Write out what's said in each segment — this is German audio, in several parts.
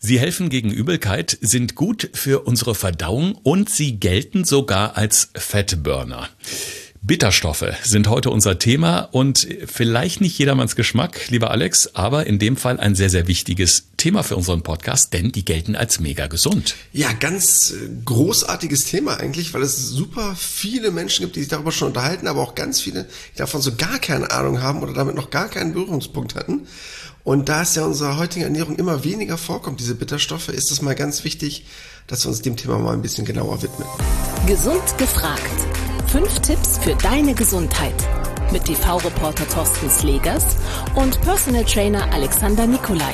Sie helfen gegen Übelkeit, sind gut für unsere Verdauung und sie gelten sogar als Fettburner. Bitterstoffe sind heute unser Thema und vielleicht nicht jedermanns Geschmack, lieber Alex, aber in dem Fall ein sehr, sehr wichtiges Thema für unseren Podcast, denn die gelten als mega gesund. Ja, ganz großartiges Thema eigentlich, weil es super viele Menschen gibt, die sich darüber schon unterhalten, aber auch ganz viele, die davon so gar keine Ahnung haben oder damit noch gar keinen Berührungspunkt hatten. Und da es ja in unserer heutigen Ernährung immer weniger vorkommt, diese Bitterstoffe, ist es mal ganz wichtig, dass wir uns dem Thema mal ein bisschen genauer widmen. Gesund gefragt. 5 Tipps für deine Gesundheit. Mit TV-Reporter Thorsten Slegers und Personal Trainer Alexander Nikolai.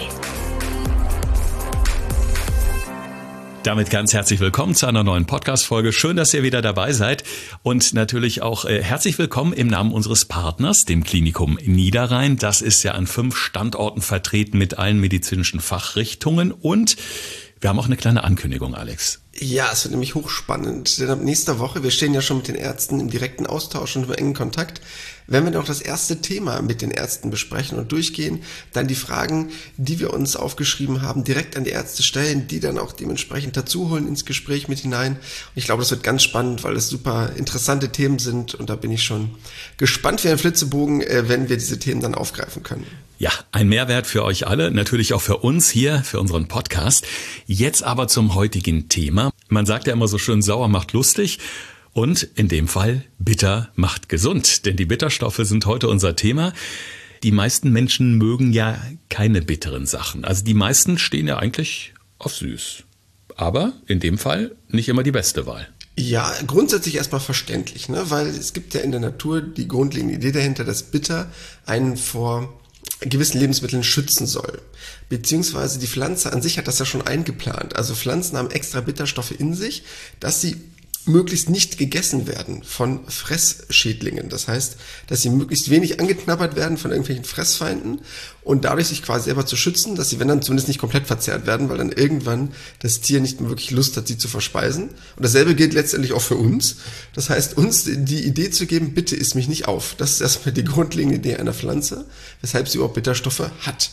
Damit ganz herzlich willkommen zu einer neuen Podcast-Folge. Schön, dass ihr wieder dabei seid. Und natürlich auch herzlich willkommen im Namen unseres Partners, dem Klinikum Niederrhein. Das ist ja an 5 Standorten vertreten mit allen medizinischen Fachrichtungen. Und wir haben auch eine kleine Ankündigung, Alex. Ja, es wird nämlich hochspannend, denn ab nächster Woche, wir stehen ja schon mit den Ärzten im direkten Austausch und im engen Kontakt, werden wir noch das erste Thema mit den Ärzten besprechen und durchgehen, dann die Fragen, die wir uns aufgeschrieben haben, direkt an die Ärzte stellen, die dann auch dementsprechend dazu holen ins Gespräch mit hinein. Und ich glaube, das wird ganz spannend, weil es super interessante Themen sind und da bin ich schon gespannt wie ein Flitzebogen, wenn wir diese Themen dann aufgreifen können. Ja, ein Mehrwert für euch alle, natürlich auch für uns hier, für unseren Podcast. Jetzt aber zum heutigen Thema. Man sagt ja immer so schön, sauer macht lustig und in dem Fall bitter macht gesund. Denn die Bitterstoffe sind heute unser Thema. Die meisten Menschen mögen ja keine bitteren Sachen. Also die meisten stehen ja eigentlich auf süß. Aber in dem Fall nicht immer die beste Wahl. Ja, grundsätzlich erstmal verständlich, ne? Weil es gibt ja in der Natur die grundlegende Idee dahinter, dass bitter einen vor gewissen Lebensmitteln schützen soll. Beziehungsweise die Pflanze an sich hat das ja schon eingeplant. Also Pflanzen haben extra Bitterstoffe in sich, dass sie möglichst nicht gegessen werden von Fressschädlingen. Das heißt, dass sie möglichst wenig angeknabbert werden von irgendwelchen Fressfeinden und dadurch sich quasi selber zu schützen, dass sie, wenn dann zumindest nicht komplett verzehrt werden, weil dann irgendwann das Tier nicht mehr wirklich Lust hat, sie zu verspeisen. Und dasselbe gilt letztendlich auch für uns. Das heißt, uns die Idee zu geben, bitte iss mich nicht auf. Das ist erstmal die grundlegende Idee einer Pflanze, weshalb sie überhaupt Bitterstoffe hat.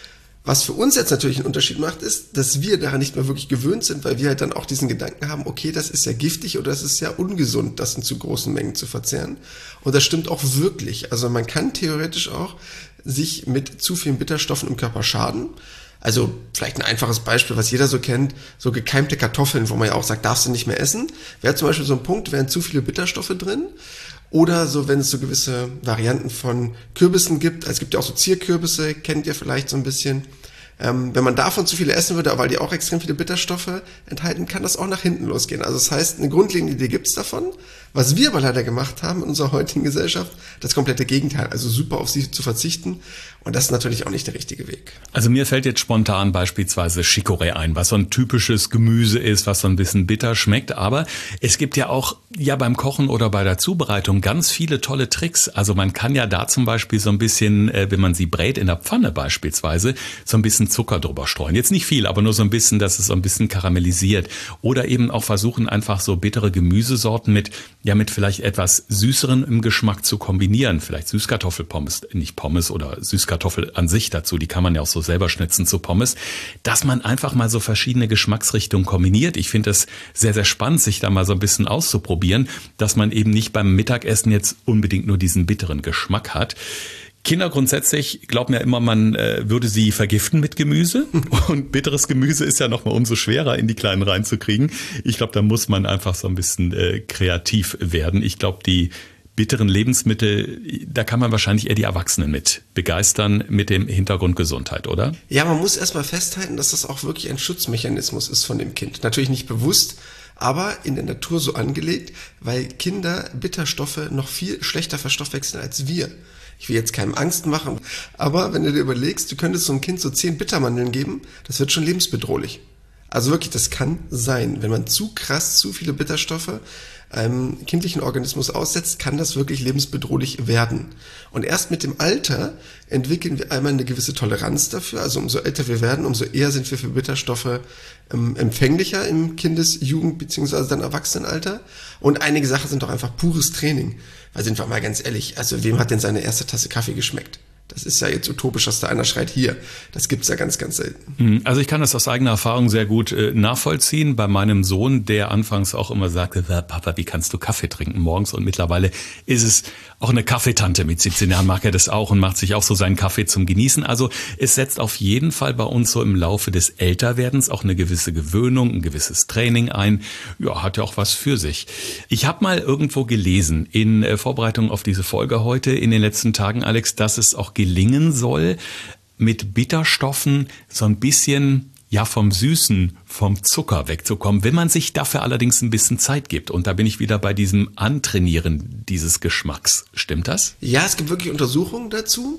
Was für uns jetzt natürlich einen Unterschied macht, ist, dass wir daran nicht mehr wirklich gewöhnt sind, weil wir halt dann auch diesen Gedanken haben, okay, das ist ja giftig oder das ist ja ungesund, das in zu großen Mengen zu verzehren. Und das stimmt auch wirklich. Also man kann theoretisch auch sich mit zu vielen Bitterstoffen im Körper schaden. Also vielleicht ein einfaches Beispiel, was jeder so kennt, so gekeimte Kartoffeln, wo man ja auch sagt, darfst du nicht mehr essen. Wäre zum Beispiel so ein Punkt, wären zu viele Bitterstoffe drin. Oder so, wenn es so gewisse Varianten von Kürbissen gibt. Es gibt ja auch so Zierkürbisse, kennt ihr vielleicht so ein bisschen. Wenn man davon zu viele essen würde, weil die auch extrem viele Bitterstoffe enthalten, kann das auch nach hinten losgehen. Also das heißt, eine grundlegende Idee gibt es davon. Was wir aber leider gemacht haben in unserer heutigen Gesellschaft, das komplette Gegenteil. Also super auf sie zu verzichten. Und das ist natürlich auch nicht der richtige Weg. Also mir fällt jetzt spontan beispielsweise Chicorée ein, was so ein typisches Gemüse ist, was so ein bisschen bitter schmeckt. Aber es gibt ja auch beim Kochen oder bei der Zubereitung ganz viele tolle Tricks. Also man kann ja da zum Beispiel so ein bisschen, wenn man sie brät in der Pfanne beispielsweise, so ein bisschen Zucker drüber streuen. Jetzt nicht viel, aber nur so ein bisschen, dass es so ein bisschen karamellisiert. Oder eben auch versuchen, einfach so bittere Gemüsesorten mit vielleicht etwas süßeren im Geschmack zu kombinieren. Vielleicht Süßkartoffelpommes, nicht Pommes oder Süßkartoffel an sich dazu. Die kann man ja auch so selber schnitzen zu Pommes. Dass man einfach mal so verschiedene Geschmacksrichtungen kombiniert. Ich finde es sehr, sehr spannend, sich da mal so ein bisschen auszuprobieren, dass man eben nicht beim Mittagessen jetzt unbedingt nur diesen bitteren Geschmack hat. Kinder grundsätzlich glauben ja immer, man würde sie vergiften mit Gemüse. Und bitteres Gemüse ist ja noch mal umso schwerer in die Kleinen reinzukriegen. Ich glaube, da muss man einfach so ein bisschen kreativ werden. Ich glaube, die bitteren Lebensmittel, da kann man wahrscheinlich eher die Erwachsenen mit begeistern mit dem Hintergrund Gesundheit, oder? Ja, man muss erstmal festhalten, dass das auch wirklich ein Schutzmechanismus ist von dem Kind. Natürlich nicht bewusst, aber in der Natur so angelegt, weil Kinder Bitterstoffe noch viel schlechter verstoffwechseln als wir. Ich will jetzt keinem Angst machen, aber wenn du dir überlegst, du könntest so einem Kind so 10 Bittermandeln geben, das wird schon lebensbedrohlich. Also wirklich, das kann sein. Wenn man zu krass zu viele Bitterstoffe einem kindlichen Organismus aussetzt, kann das wirklich lebensbedrohlich werden. Und erst mit dem Alter entwickeln wir einmal eine gewisse Toleranz dafür. Also umso älter wir werden, umso eher sind wir für Bitterstoffe empfänglicher im Kindes-, Jugend- bzw. dann Erwachsenenalter. Und einige Sachen sind doch einfach pures Training. Weil sind wir mal ganz ehrlich, also wem hat denn seine erste Tasse Kaffee geschmeckt? Das ist ja jetzt utopisch, dass da einer schreit, hier. Das gibt's ja ganz, ganz selten. Also ich kann das aus eigener Erfahrung sehr gut nachvollziehen. Bei meinem Sohn, der anfangs auch immer sagte, Papa, wie kannst du Kaffee trinken morgens? Und mittlerweile ist es auch eine Kaffeetante. Mit 17 Jahren mag er das auch und macht sich auch so seinen Kaffee zum Genießen. Also es setzt auf jeden Fall bei uns so im Laufe des Älterwerdens auch eine gewisse Gewöhnung, ein gewisses Training ein. Ja, hat ja auch was für sich. Ich habe mal irgendwo gelesen, in Vorbereitung auf diese Folge heute in den letzten Tagen, Alex, dass es auch gelingen soll, mit Bitterstoffen so ein bisschen vom Süßen, vom Zucker wegzukommen, wenn man sich dafür allerdings ein bisschen Zeit gibt. Und da bin ich wieder bei diesem Antrainieren dieses Geschmacks. Stimmt das? Ja, es gibt wirklich Untersuchungen dazu.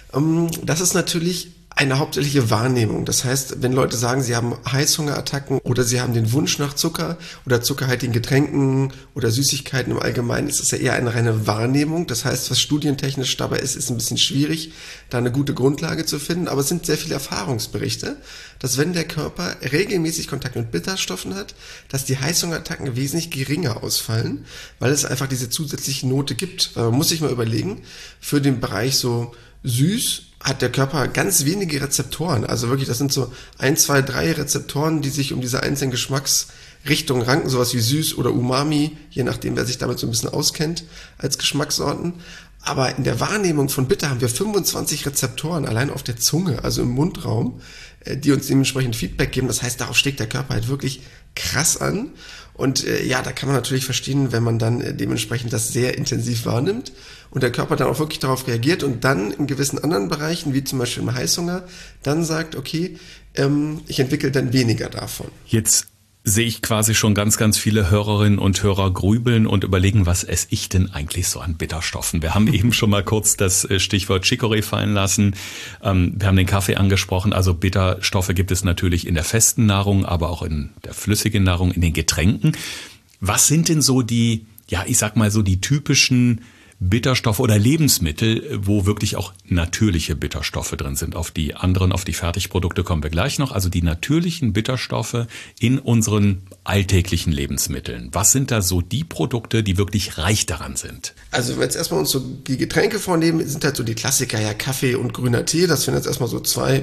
Das ist natürlich eine hauptsächliche Wahrnehmung. Das heißt, wenn Leute sagen, sie haben Heißhungerattacken oder sie haben den Wunsch nach Zucker oder zuckerhaltigen Getränken oder Süßigkeiten im Allgemeinen, ist es ja eher eine reine Wahrnehmung. Das heißt, was studientechnisch dabei ist ein bisschen schwierig, da eine gute Grundlage zu finden. Aber es sind sehr viele Erfahrungsberichte, dass wenn der Körper regelmäßig Kontakt mit Bitterstoffen hat, dass die Heißhungerattacken wesentlich geringer ausfallen, weil es einfach diese zusätzliche Note gibt. Man muss sich mal überlegen, für den Bereich so süß hat der Körper ganz wenige Rezeptoren. Also wirklich, das sind so 1, 2, 3 Rezeptoren, die sich um diese einzelnen Geschmacksrichtungen ranken, sowas wie süß oder Umami, je nachdem, wer sich damit so ein bisschen auskennt als Geschmackssorten. Aber in der Wahrnehmung von Bitter haben wir 25 Rezeptoren allein auf der Zunge, also im Mundraum, die uns dementsprechend Feedback geben. Das heißt, darauf schlägt der Körper halt wirklich krass an. Und da kann man natürlich verstehen, wenn man dann dementsprechend das sehr intensiv wahrnimmt und der Körper dann auch wirklich darauf reagiert und dann in gewissen anderen Bereichen, wie zum Beispiel im Heißhunger, dann sagt, okay, ich entwickle dann weniger davon. Jetzt sehe ich quasi schon ganz, ganz viele Hörerinnen und Hörer grübeln und überlegen, was esse ich denn eigentlich so an Bitterstoffen? Wir haben eben schon mal kurz das Stichwort Chicorée fallen lassen. Wir haben den Kaffee angesprochen. Also Bitterstoffe gibt es natürlich in der festen Nahrung, aber auch in der flüssigen Nahrung, in den Getränken. Was sind denn so die, ich sag mal so die typischen Bitterstoffe oder Lebensmittel, wo wirklich auch natürliche Bitterstoffe drin sind? Auf die Fertigprodukte kommen wir gleich noch. Also die natürlichen Bitterstoffe in unseren alltäglichen Lebensmitteln. Was sind da so die Produkte, die wirklich reich daran sind? Also wenn wir jetzt erstmal uns so die Getränke vornehmen, sind halt so die Klassiker, Kaffee und grüner Tee. Das sind jetzt erstmal so 2,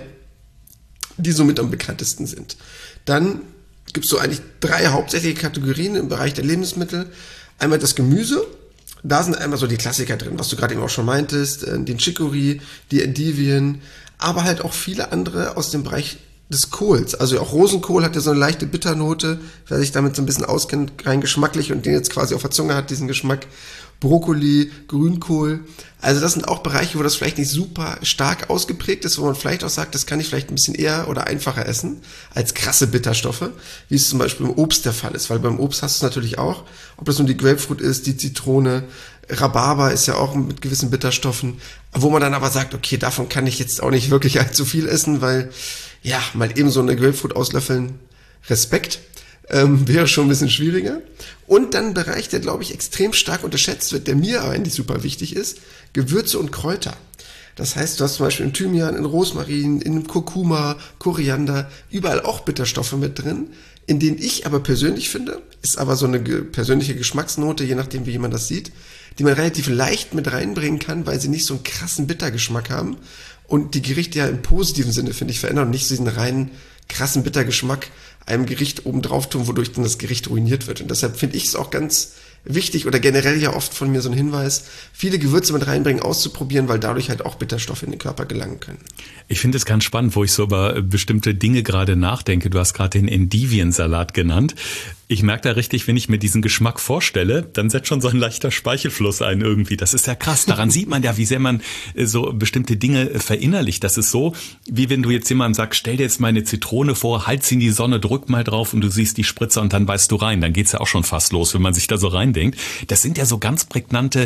die so mit am bekanntesten sind. Dann gibt es so eigentlich 3 hauptsächliche Kategorien im Bereich der Lebensmittel. Einmal das Gemüse. Da sind einmal so die Klassiker drin, was du gerade eben auch schon meintest, den Chicorée, die Endivien, aber halt auch viele andere aus dem Bereich des Kohls. Also auch Rosenkohl hat ja so eine leichte Bitternote, wer sich damit so ein bisschen auskennt, rein geschmacklich und den jetzt quasi auf der Zunge hat, diesen Geschmack. Brokkoli, Grünkohl. Also das sind auch Bereiche, wo das vielleicht nicht super stark ausgeprägt ist, wo man vielleicht auch sagt, das kann ich vielleicht ein bisschen eher oder einfacher essen als krasse Bitterstoffe, wie es zum Beispiel im Obst der Fall ist. Weil beim Obst hast du es natürlich auch, ob das nun die Grapefruit ist, die Zitrone, Rhabarber ist ja auch mit gewissen Bitterstoffen, wo man dann aber sagt, okay, davon kann ich jetzt auch nicht wirklich allzu viel essen, weil mal eben so eine Grapefruit auslöffeln, Respekt. Wäre schon ein bisschen schwieriger. Und dann ein Bereich, der, glaube ich, extrem stark unterschätzt wird, der mir aber eigentlich super wichtig ist, Gewürze und Kräuter. Das heißt, du hast zum Beispiel in Thymian, in Rosmarin, in Kurkuma, Koriander, überall auch Bitterstoffe mit drin, in denen ich aber persönlich finde, ist aber so eine persönliche Geschmacksnote, je nachdem, wie jemand das sieht, die man relativ leicht mit reinbringen kann, weil sie nicht so einen krassen Bittergeschmack haben und die Gerichte ja im positiven Sinne, finde ich, verändern und nicht so diesen reinen krassen Bittergeschmack einem Gericht obendrauf tun, wodurch dann das Gericht ruiniert wird. Und deshalb finde ich es auch ganz wichtig oder generell ja oft von mir so ein Hinweis, viele Gewürze mit reinbringen, auszuprobieren, weil dadurch halt auch Bitterstoffe in den Körper gelangen können. Ich finde es ganz spannend, wo ich so über bestimmte Dinge gerade nachdenke. Du hast gerade den Endiviensalat genannt. Ich merke da richtig, wenn ich mir diesen Geschmack vorstelle, dann setzt schon so ein leichter Speichelfluss ein irgendwie. Das ist ja krass. Daran sieht man ja, wie sehr man so bestimmte Dinge verinnerlicht. Das ist so, wie wenn du jetzt jemandem sagst, stell dir jetzt mal eine Zitrone vor, halt sie in die Sonne, drück mal drauf und du siehst die Spritzer und dann beißt du rein. Dann geht's ja auch schon fast los, wenn man sich da so reindenkt. Das sind ja so ganz prägnante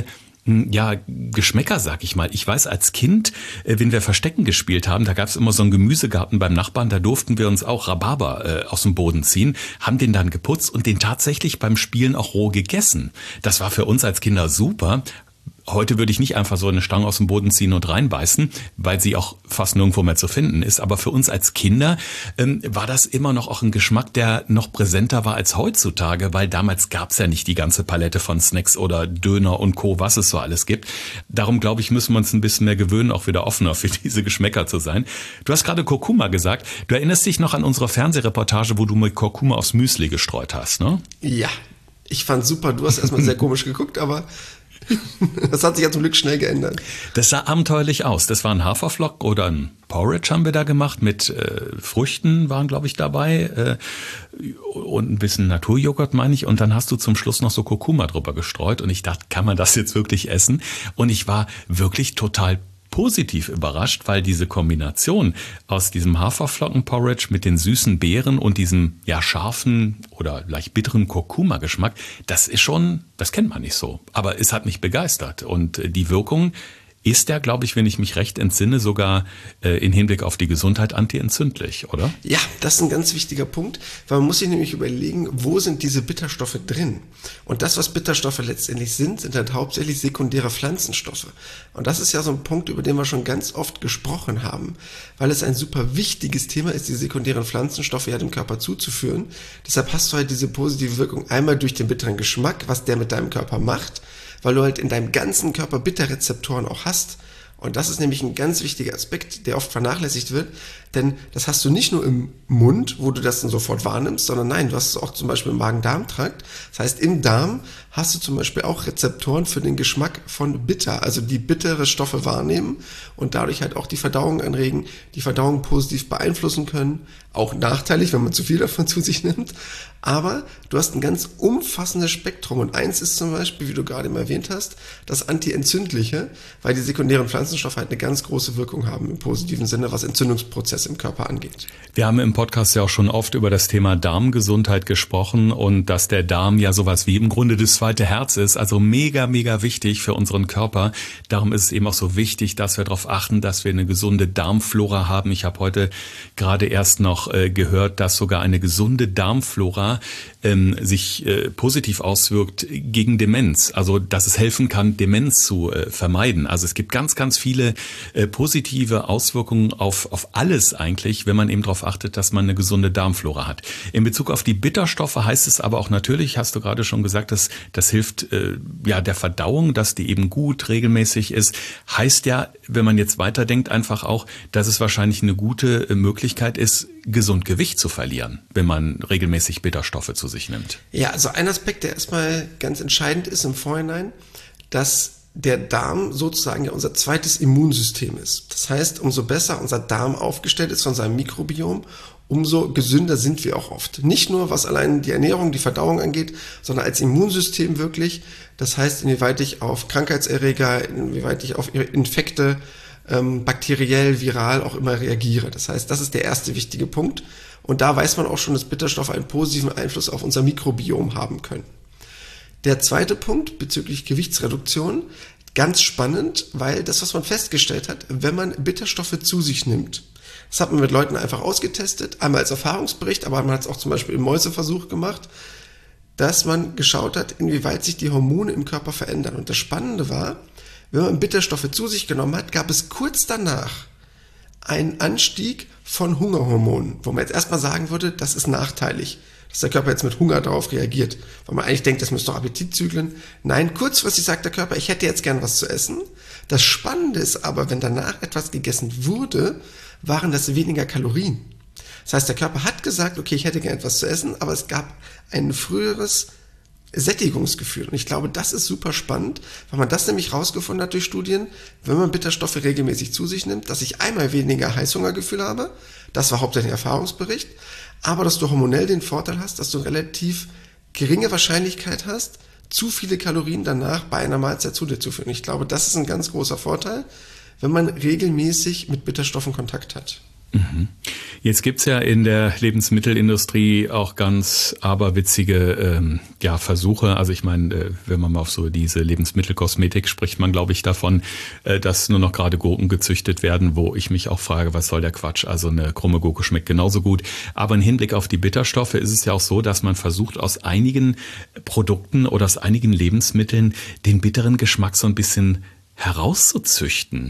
Geschmäcker, sag ich mal. Ich weiß, als Kind, wenn wir Verstecken gespielt haben, da gab es immer so einen Gemüsegarten beim Nachbarn, da durften wir uns auch Rhabarber aus dem Boden ziehen, haben den dann geputzt und den tatsächlich beim Spielen auch roh gegessen. Das war für uns als Kinder super. Heute würde ich nicht einfach so eine Stange aus dem Boden ziehen und reinbeißen, weil sie auch fast nirgendwo mehr zu finden ist. Aber für uns als Kinder war das immer noch auch ein Geschmack, der noch präsenter war als heutzutage, weil damals gab es ja nicht die ganze Palette von Snacks oder Döner und Co., was es so alles gibt. Darum, glaube ich, müssen wir uns ein bisschen mehr gewöhnen, auch wieder offener für diese Geschmäcker zu sein. Du hast gerade Kurkuma gesagt. Du erinnerst dich noch an unsere Fernsehreportage, wo du mit Kurkuma aufs Müsli gestreut hast, ne? Ja, ich fand's super. Du hast erstmal sehr komisch geguckt, aber das hat sich ja zum Glück schnell geändert. Das sah abenteuerlich aus. Das war ein Haferflock oder ein Porridge haben wir da gemacht. Mit Früchten waren, glaube ich, dabei. Und ein bisschen Naturjoghurt, meine ich. Und dann hast du zum Schluss noch so Kurkuma drüber gestreut. Und ich dachte, kann man das jetzt wirklich essen? Und ich war wirklich total positiv überrascht, weil diese Kombination aus diesem Haferflockenporridge mit den süßen Beeren und diesem ja scharfen oder leicht bitteren Kurkuma-Geschmack, das ist schon, das kennt man nicht so. Aber es hat mich begeistert und die Wirkung ist ja, glaube ich, wenn ich mich recht entsinne, sogar in Hinblick auf die Gesundheit antientzündlich, oder? Ja, das ist ein ganz wichtiger Punkt, weil man muss sich nämlich überlegen, wo sind diese Bitterstoffe drin? Und das, was Bitterstoffe letztendlich sind halt hauptsächlich sekundäre Pflanzenstoffe. Und das ist ja so ein Punkt, über den wir schon ganz oft gesprochen haben, weil es ein super wichtiges Thema ist, die sekundären Pflanzenstoffe ja dem Körper zuzuführen. Deshalb hast du halt diese positive Wirkung einmal durch den bitteren Geschmack, was der mit deinem Körper macht, weil du halt in deinem ganzen Körper Bitterrezeptoren auch hast. Und das ist nämlich ein ganz wichtiger Aspekt, der oft vernachlässigt wird, denn das hast du nicht nur im Mund, wo du das dann sofort wahrnimmst, sondern nein, du hast es auch zum Beispiel im Magen-Darm-Trakt. Das heißt, im Darm hast du zum Beispiel auch Rezeptoren für den Geschmack von bitter, also die bittere Stoffe wahrnehmen und dadurch halt auch die Verdauung anregen, die Verdauung positiv beeinflussen können, auch nachteilig, wenn man zu viel davon zu sich nimmt, aber du hast ein ganz umfassendes Spektrum und eins ist zum Beispiel, wie du gerade mal erwähnt hast, das Antientzündliche, weil die sekundären Pflanzenstoffe halt eine ganz große Wirkung haben im positiven Sinne, was Entzündungsprozesse im Körper angeht. Wir haben im Podcast ja auch schon oft über das Thema Darmgesundheit gesprochen und dass der Darm ja sowas wie im Grunde das zweite Herz ist, also mega, mega wichtig für unseren Körper. Darum ist es eben auch so wichtig, dass wir darauf achten, dass wir eine gesunde Darmflora haben. Ich habe heute gerade erst noch gehört, dass sogar eine gesunde Darmflora sich positiv auswirkt gegen Demenz. Also, dass es helfen kann, Demenz zu vermeiden. Also es gibt ganz, ganz viele positive Auswirkungen auf alles eigentlich, wenn man eben darauf achtet, dass man eine gesunde Darmflora hat. In Bezug auf die Bitterstoffe heißt es aber auch natürlich, hast du gerade schon gesagt, dass das hilft ja der Verdauung, dass die eben gut regelmäßig ist. Heißt ja, wenn man jetzt weiterdenkt, einfach auch, dass es wahrscheinlich eine gute Möglichkeit ist, gesund Gewicht zu verlieren, wenn man regelmäßig Bitterstoffe zu sich nimmt. Ja, also ein Aspekt, der erstmal ganz entscheidend ist im Vorhinein, dass der Darm sozusagen ja unser zweites Immunsystem ist. Das heißt, umso besser unser Darm aufgestellt ist von seinem Mikrobiom, umso gesünder sind wir auch oft. Nicht nur, was allein die Ernährung, die Verdauung angeht, sondern als Immunsystem wirklich. Das heißt, inwieweit ich auf Krankheitserreger, inwieweit ich auf Infekte, bakteriell, viral auch immer reagiere. Das heißt, das ist der erste wichtige Punkt. Und da weiß man auch schon, dass Bitterstoffe einen positiven Einfluss auf unser Mikrobiom haben können. Der zweite Punkt bezüglich Gewichtsreduktion, ganz spannend, weil das, was man festgestellt hat, wenn man Bitterstoffe zu sich nimmt, das hat man mit Leuten einfach ausgetestet, einmal als Erfahrungsbericht, aber man hat es auch zum Beispiel im Mäuseversuch gemacht, dass man geschaut hat, inwieweit sich die Hormone im Körper verändern. Und das Spannende war, wenn man Bitterstoffe zu sich genommen hat, gab es kurz danach einen Anstieg von Hungerhormonen, wo man jetzt erstmal sagen würde, das ist nachteilig, dass der Körper jetzt mit Hunger darauf reagiert, weil man eigentlich denkt, das müsste doch Appetit zügeln. Nein, kurzfristig sagt der Körper, ich hätte jetzt gern was zu essen. Das Spannende ist aber, wenn danach etwas gegessen wurde, waren das weniger Kalorien. Das heißt, der Körper hat gesagt, okay, ich hätte gern etwas zu essen, aber es gab ein früheres Sättigungsgefühl. Und ich glaube, das ist super spannend, weil man das nämlich rausgefunden hat durch Studien, wenn man Bitterstoffe regelmäßig zu sich nimmt, dass ich einmal weniger Heißhungergefühl habe, das war hauptsächlich ein Erfahrungsbericht, aber dass du hormonell den Vorteil hast, dass du relativ geringe Wahrscheinlichkeit hast, zu viele Kalorien danach bei einer Mahlzeit zu dir zu führen. Ich glaube, das ist ein ganz großer Vorteil, wenn man regelmäßig mit Bitterstoffen Kontakt hat. Jetzt gibt's ja in der Lebensmittelindustrie auch ganz aberwitzige Versuche. Also ich meine, wenn man mal auf so diese Lebensmittelkosmetik spricht, man glaube ich davon, dass nur noch gerade Gurken gezüchtet werden, wo ich mich auch frage, was soll der Quatsch? Also eine krumme Gurke schmeckt genauso gut. Aber im Hinblick auf die Bitterstoffe ist es ja auch so, dass man versucht, aus einigen Produkten oder aus einigen Lebensmitteln den bitteren Geschmack so ein bisschen herauszuzüchten.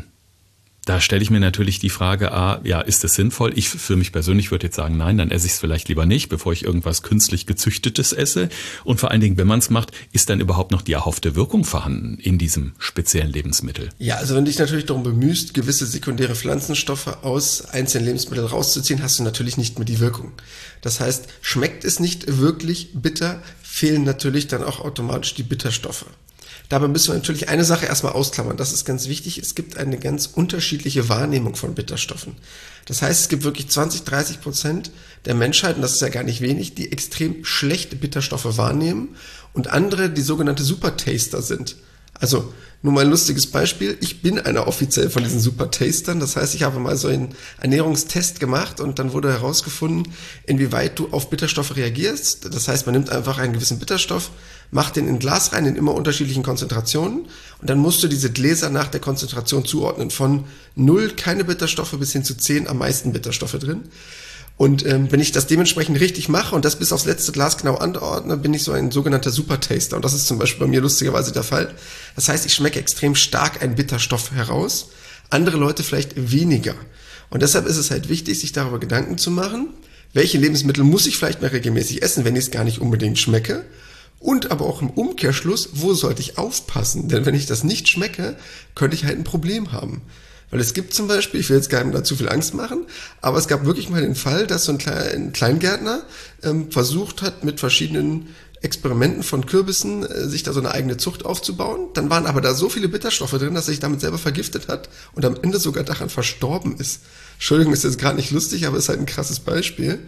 Da stelle ich mir natürlich die Frage, ist das sinnvoll? Ich für mich persönlich würde jetzt sagen, nein, dann esse ich es vielleicht lieber nicht, bevor ich irgendwas künstlich Gezüchtetes esse. Und vor allen Dingen, wenn man es macht, ist dann überhaupt noch die erhoffte Wirkung vorhanden in diesem speziellen Lebensmittel? Ja, also wenn du dich natürlich darum bemühst, gewisse sekundäre Pflanzenstoffe aus einzelnen Lebensmitteln rauszuziehen, hast du natürlich nicht mehr die Wirkung. Das heißt, schmeckt es nicht wirklich bitter, fehlen natürlich dann auch automatisch die Bitterstoffe. Dabei müssen wir natürlich eine Sache erstmal ausklammern. Das ist ganz wichtig. Es gibt eine ganz unterschiedliche Wahrnehmung von Bitterstoffen. Das heißt, es gibt wirklich 20-30% der Menschheit, und das ist ja gar nicht wenig, die extrem schlechte Bitterstoffe wahrnehmen und andere, die sogenannte Supertaster sind. Also, nur mal ein lustiges Beispiel. Ich bin einer offiziell von diesen Supertastern. Das heißt, ich habe mal so einen Ernährungstest gemacht und dann wurde herausgefunden, inwieweit du auf Bitterstoffe reagierst. Das heißt, man nimmt einfach einen gewissen Bitterstoff, macht den in ein Glas rein in immer unterschiedlichen Konzentrationen und dann musst du diese Gläser nach der Konzentration zuordnen. Von 0 keine Bitterstoffe bis hin zu 10 am meisten Bitterstoffe drin. Und wenn ich das dementsprechend richtig mache und das bis aufs letzte Glas genau anordne, bin ich so ein sogenannter Supertaster. Und das ist zum Beispiel bei mir lustigerweise der Fall. Das heißt, ich schmecke extrem stark einen Bitterstoff heraus, andere Leute vielleicht weniger. Und deshalb ist es halt wichtig, sich darüber Gedanken zu machen, welche Lebensmittel muss ich vielleicht mal regelmäßig essen, wenn ich es gar nicht unbedingt schmecke. Und aber auch im Umkehrschluss, wo sollte ich aufpassen? Denn wenn ich das nicht schmecke, könnte ich halt ein Problem haben. Weil es gibt zum Beispiel, ich will jetzt gar nicht da zu viel Angst machen, aber es gab wirklich mal den Fall, dass so ein Kleingärtner versucht hat, mit verschiedenen Experimenten von Kürbissen sich da so eine eigene Zucht aufzubauen. Dann waren aber da so viele Bitterstoffe drin, dass er sich damit selber vergiftet hat und am Ende sogar daran verstorben ist. Entschuldigung, ist jetzt gerade nicht lustig, aber ist halt ein krasses Beispiel,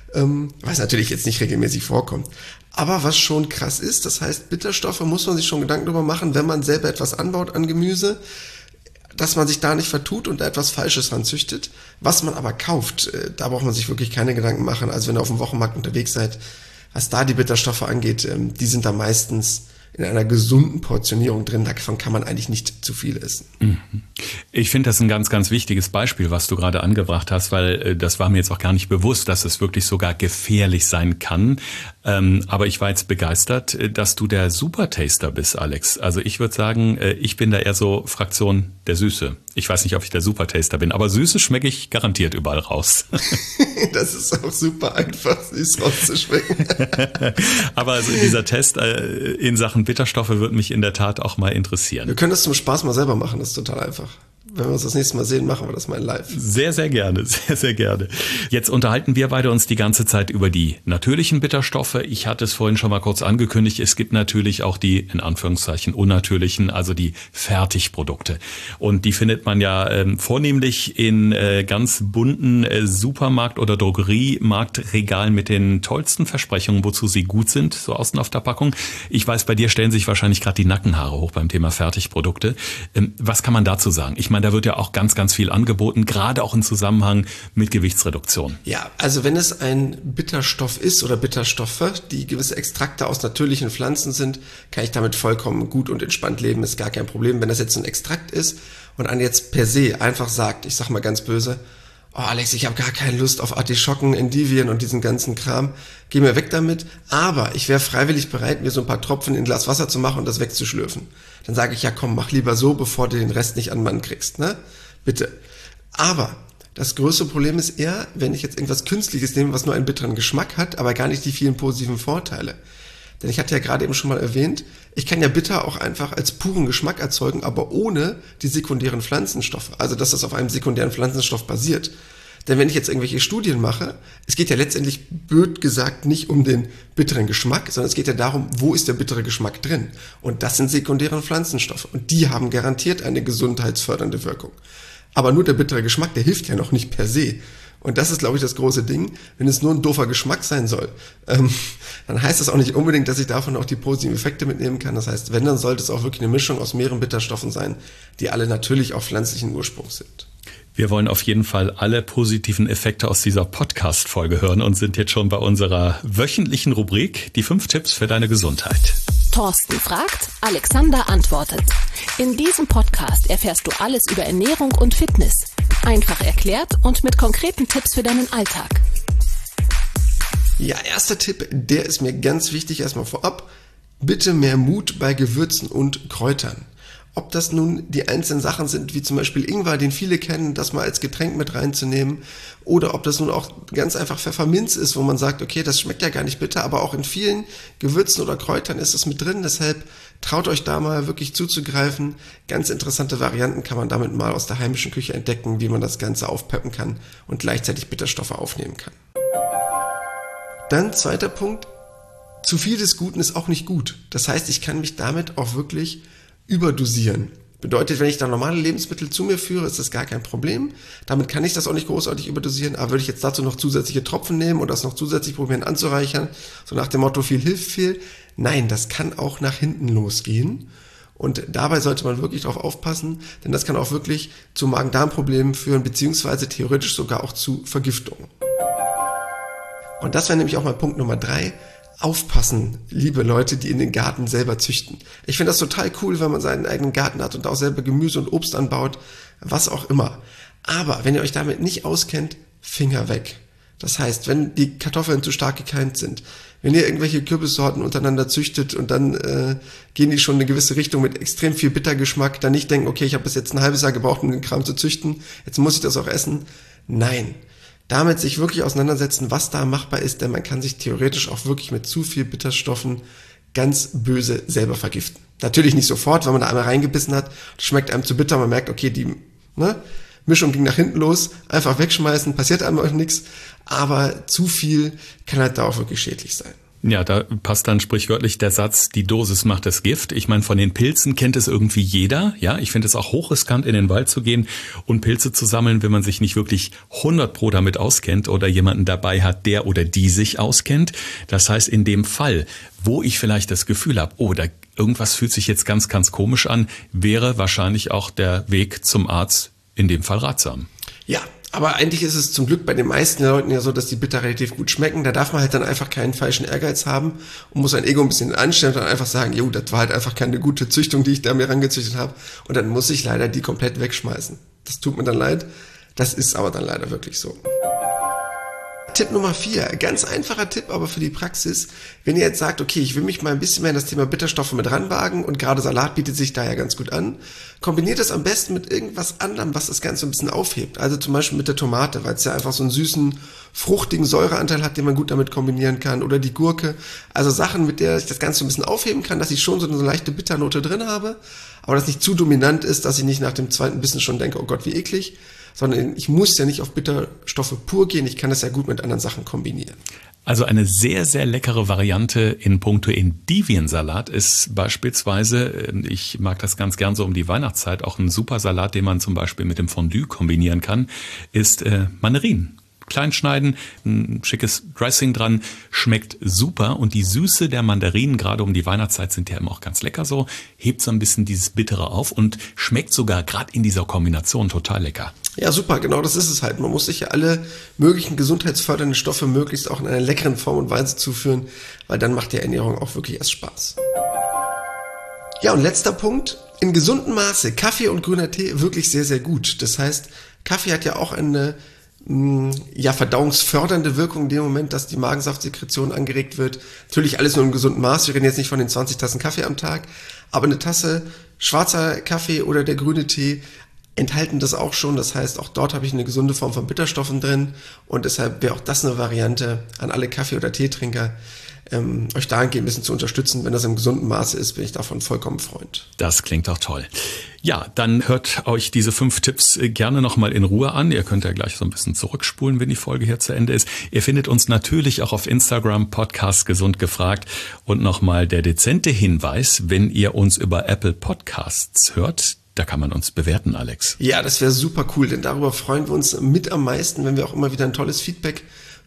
was natürlich jetzt nicht regelmäßig vorkommt. Aber was schon krass ist, das heißt, Bitterstoffe muss man sich schon Gedanken darüber machen, wenn man selber etwas anbaut an Gemüse, dass man sich da nicht vertut und da etwas Falsches ranzüchtet. Was man aber kauft, da braucht man sich wirklich keine Gedanken machen. Also wenn ihr auf dem Wochenmarkt unterwegs seid, was da die Bitterstoffe angeht, die sind da meistens in einer gesunden Portionierung drin. Davon kann man eigentlich nicht zu viel essen. Ich finde das ein ganz, ganz wichtiges Beispiel, was du gerade angebracht hast, weil das war mir jetzt auch gar nicht bewusst, dass es wirklich sogar gefährlich sein kann. Aber ich war jetzt begeistert, dass du der Supertaster bist, Alex. Also ich würde sagen, ich bin da eher so Fraktion der Süße. Ich weiß nicht, ob ich der Supertaster bin, aber Süße schmecke ich garantiert überall raus. Das ist auch super einfach, süß rauszuschmecken. Aber also dieser Test in Sachen Bitterstoffe würde mich in der Tat auch mal interessieren. Wir können das zum Spaß mal selber machen, das ist total einfach. Wenn wir uns das nächste Mal sehen, machen wir das mal in live. Sehr, sehr gerne, sehr, sehr gerne. Jetzt unterhalten wir beide uns die ganze Zeit über die natürlichen Bitterstoffe. Ich hatte es vorhin schon mal kurz angekündigt. Es gibt natürlich auch die, in Anführungszeichen, unnatürlichen, also die Fertigprodukte. Und die findet man ja vornehmlich in ganz bunten Supermarkt- oder Drogeriemarktregalen mit den tollsten Versprechungen, wozu sie gut sind, so außen auf der Packung. Ich weiß, bei dir stellen sich wahrscheinlich gerade die Nackenhaare hoch beim Thema Fertigprodukte. Was kann man dazu sagen? Ich meine, da wird ja auch ganz, ganz viel angeboten, gerade auch im Zusammenhang mit Gewichtsreduktion. Ja, also wenn es ein Bitterstoff ist oder Bitterstoffe, die gewisse Extrakte aus natürlichen Pflanzen sind, kann ich damit vollkommen gut und entspannt leben, ist gar kein Problem. Wenn das jetzt ein Extrakt ist und einer jetzt per se einfach sagt, ich sag mal ganz böse, oh Alex, ich habe gar keine Lust auf Artischocken, Endivien und diesen ganzen Kram, geh mir weg damit, aber ich wäre freiwillig bereit, mir so ein paar Tropfen in ein Glas Wasser zu machen und das wegzuschlürfen. Dann sage ich, ja komm, mach lieber so, bevor du den Rest nicht an den Mann kriegst, ne? Bitte. Aber das größte Problem ist eher, wenn ich jetzt irgendwas Künstliches nehme, was nur einen bitteren Geschmack hat, aber gar nicht die vielen positiven Vorteile. Denn ich hatte ja gerade eben schon mal erwähnt, ich kann ja Bitter auch einfach als puren Geschmack erzeugen, aber ohne die sekundären Pflanzenstoffe. Also, dass das auf einem sekundären Pflanzenstoff basiert. Denn wenn ich jetzt irgendwelche Studien mache, es geht ja letztendlich, blöd gesagt, nicht um den bitteren Geschmack, sondern es geht ja darum, wo ist der bittere Geschmack drin? Und das sind sekundäre Pflanzenstoffe. Und die haben garantiert eine gesundheitsfördernde Wirkung. Aber nur der bittere Geschmack, der hilft ja noch nicht per se. Und das ist, glaube ich, das große Ding. Wenn es nur ein doofer Geschmack sein soll, dann heißt das auch nicht unbedingt, dass ich davon auch die positiven Effekte mitnehmen kann. Das heißt, wenn, dann sollte es auch wirklich eine Mischung aus mehreren Bitterstoffen sein, die alle natürlich auch pflanzlichen Ursprungs sind. Wir wollen auf jeden Fall alle positiven Effekte aus dieser Podcast-Folge hören und sind jetzt schon bei unserer wöchentlichen Rubrik, die 5 Tipps für deine Gesundheit. Thorsten fragt, Alexander antwortet. In diesem Podcast erfährst du alles über Ernährung und Fitness. Einfach erklärt und mit konkreten Tipps für deinen Alltag. Ja, erster Tipp, der ist mir ganz wichtig erstmal vorab. Bitte mehr Mut bei Gewürzen und Kräutern. Ob das nun die einzelnen Sachen sind, wie zum Beispiel Ingwer, den viele kennen, das mal als Getränk mit reinzunehmen, oder ob das nun auch ganz einfach Pfefferminz ist, wo man sagt, okay, das schmeckt ja gar nicht bitter, aber auch in vielen Gewürzen oder Kräutern ist es mit drin, deshalb traut euch da mal wirklich zuzugreifen. Ganz interessante Varianten kann man damit mal aus der heimischen Küche entdecken, wie man das Ganze aufpeppen kann und gleichzeitig Bitterstoffe aufnehmen kann. Dann zweiter Punkt, zu viel des Guten ist auch nicht gut. Das heißt, ich kann mich damit auch wirklich überdosieren. Bedeutet, wenn ich da normale Lebensmittel zu mir führe, ist das gar kein Problem. Damit kann ich das auch nicht großartig überdosieren. Aber würde ich jetzt dazu noch zusätzliche Tropfen nehmen und das noch zusätzlich probieren anzureichern, so nach dem Motto, viel hilft viel. Nein, das kann auch nach hinten losgehen. Und dabei sollte man wirklich darauf aufpassen, denn das kann auch wirklich zu Magen-Darm-Problemen führen, beziehungsweise theoretisch sogar auch zu Vergiftungen. Und das wäre nämlich auch mein Punkt Nummer 3. Aufpassen, liebe Leute, die in den Garten selber züchten. Ich finde das total cool, wenn man seinen eigenen Garten hat und auch selber Gemüse und Obst anbaut, was auch immer. Aber wenn ihr euch damit nicht auskennt, Finger weg. Das heißt, wenn die Kartoffeln zu stark gekeimt sind, wenn ihr irgendwelche Kürbissorten untereinander züchtet und dann gehen die schon in eine gewisse Richtung mit extrem viel Bittergeschmack, dann nicht denken, okay, ich habe bis jetzt ein halbes Jahr gebraucht, um den Kram zu züchten, jetzt muss ich das auch essen. Nein. Damit sich wirklich auseinandersetzen, was da machbar ist, denn man kann sich theoretisch auch wirklich mit zu viel Bitterstoffen ganz böse selber vergiften. Natürlich nicht sofort, wenn man da einmal reingebissen hat, das schmeckt einem zu bitter, man merkt, okay, die Mischung ging nach hinten los, einfach wegschmeißen, passiert einem auch nichts, aber zu viel kann halt da auch wirklich schädlich sein. Ja, da passt dann sprichwörtlich der Satz, die Dosis macht das Gift. Ich meine, von den Pilzen kennt es irgendwie jeder. Ja, ich finde es auch hochriskant, in den Wald zu gehen und Pilze zu sammeln, wenn man sich nicht wirklich 100% damit auskennt oder jemanden dabei hat, der oder die sich auskennt. Das heißt, in dem Fall, wo ich vielleicht das Gefühl habe, oh, da irgendwas fühlt sich jetzt ganz, ganz komisch an, wäre wahrscheinlich auch der Weg zum Arzt in dem Fall ratsam. Ja. Aber eigentlich ist es zum Glück bei den meisten Leuten ja so, dass die Bitter relativ gut schmecken. Da darf man halt dann einfach keinen falschen Ehrgeiz haben und muss sein Ego ein bisschen anstellen und dann einfach sagen, jo, das war halt einfach keine gute Züchtung, die ich da mir rangezüchtet habe. Und dann muss ich leider die komplett wegschmeißen. Das tut mir dann leid. Das ist aber dann leider wirklich so. Tipp Nummer 4, ganz einfacher Tipp, aber für die Praxis. Wenn ihr jetzt sagt, okay, ich will mich mal ein bisschen mehr in das Thema Bitterstoffe mit ranwagen und gerade Salat bietet sich da ja ganz gut an, kombiniert das am besten mit irgendwas anderem, was das Ganze ein bisschen aufhebt. Also zum Beispiel mit der Tomate, weil es ja einfach so einen süßen, fruchtigen Säureanteil hat, den man gut damit kombinieren kann. Oder die Gurke. Also Sachen, mit der ich das Ganze ein bisschen aufheben kann, dass ich schon so eine leichte Bitternote drin habe, aber das nicht zu dominant ist, dass ich nicht nach dem zweiten Bissen schon denke, oh Gott, wie eklig. Sondern ich muss ja nicht auf Bitterstoffe pur gehen, ich kann das ja gut mit anderen Sachen kombinieren. Also eine sehr, sehr leckere Variante in puncto Endiviensalat ist beispielsweise, ich mag das ganz gern so um die Weihnachtszeit, auch ein super Salat, den man zum Beispiel mit dem Fondue kombinieren kann, ist Mandarinen. Klein schneiden, ein schickes Dressing dran, schmeckt super und die Süße der Mandarinen, gerade um die Weihnachtszeit, sind ja immer auch ganz lecker so, hebt so ein bisschen dieses Bittere auf und schmeckt sogar gerade in dieser Kombination total lecker. Ja, super, genau das ist es halt. Man muss sich ja alle möglichen gesundheitsfördernden Stoffe möglichst auch in einer leckeren Form und Weise zuführen, weil dann macht die Ernährung auch wirklich erst Spaß. Ja, und letzter Punkt, in gesundem Maße, Kaffee und grüner Tee wirklich sehr, sehr gut. Das heißt, Kaffee hat ja auch eine verdauungsfördernde Wirkung in dem Moment, dass die Magensaftsekretion angeregt wird. Natürlich alles nur im gesunden Maß. Wir reden jetzt nicht von den 20 Tassen Kaffee am Tag, aber eine Tasse schwarzer Kaffee oder der grüne Tee enthalten das auch schon. Das heißt, auch dort habe ich eine gesunde Form von Bitterstoffen drin und deshalb wäre auch das eine Variante an alle Kaffee- oder Teetrinker, euch dahingehend ein bisschen zu unterstützen. Wenn das im gesunden Maße ist, bin ich davon vollkommen Freund. Das klingt doch toll. Ja, dann hört euch diese 5 Tipps gerne nochmal in Ruhe an. Ihr könnt ja gleich so ein bisschen zurückspulen, wenn die Folge hier zu Ende ist. Ihr findet uns natürlich auch auf Instagram, Podcast Gesund gefragt. Und nochmal der dezente Hinweis, wenn ihr uns über Apple Podcasts hört, da kann man uns bewerten, Alex. Ja, das wäre super cool, denn darüber freuen wir uns mit am meisten, wenn wir auch immer wieder ein tolles Feedback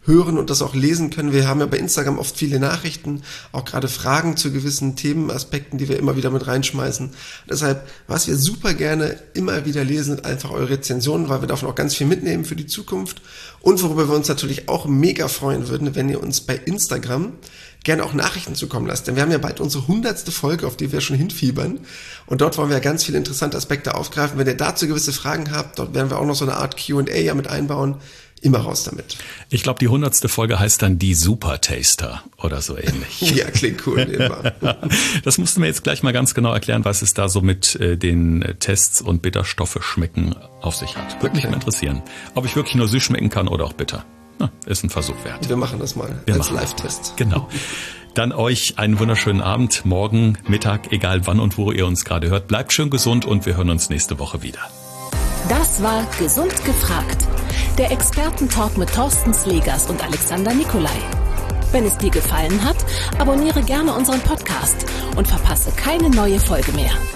hören und das auch lesen können. Wir haben ja bei Instagram oft viele Nachrichten, auch gerade Fragen zu gewissen Themenaspekten, die wir immer wieder mit reinschmeißen. Deshalb, was wir super gerne immer wieder lesen, sind einfach eure Rezensionen, weil wir davon auch ganz viel mitnehmen für die Zukunft. Und worüber wir uns natürlich auch mega freuen würden, wenn ihr uns bei Instagram gerne auch Nachrichten zukommen lasst. Denn wir haben ja bald unsere 100. Folge, auf die wir schon hinfiebern. Und dort wollen wir ja ganz viele interessante Aspekte aufgreifen. Wenn ihr dazu gewisse Fragen habt, dort werden wir auch noch so eine Art Q&A ja mit einbauen. Immer raus damit. Ich glaube, die 100. Folge heißt dann die Super Taster oder so ähnlich. Ja, klingt cool. Das musst du mir jetzt gleich mal ganz genau erklären, was es da so mit den Tests und Bitterstoffe schmecken auf sich hat. Würde mich mal interessieren, ob ich wirklich nur süß schmecken kann oder auch bitter. Na, ist ein Versuch wert. Wir machen das mal als Live-Test. Genau. Dann euch einen wunderschönen Abend, morgen, Mittag, egal wann und wo ihr uns gerade hört. Bleibt schön gesund und wir hören uns nächste Woche wieder. Das war Gesund gefragt. Der Experten-Talk mit Thorsten Slegers und Alexander Nikolai. Wenn es dir gefallen hat, abonniere gerne unseren Podcast und verpasse keine neue Folge mehr.